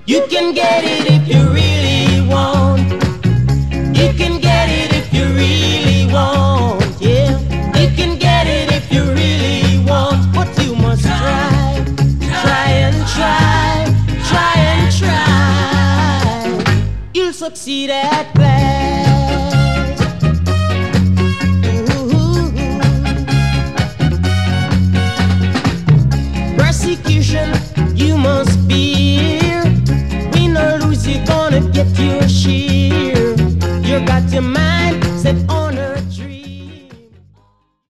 You can get it if you really want. You can get it if you really want. Yeah, you can get it if you really want. But you must try, try and try, try and try. You'll succeed at last. Ooh. Persecution, you must fear. Win or lose, you're gonna get your share. You got your mind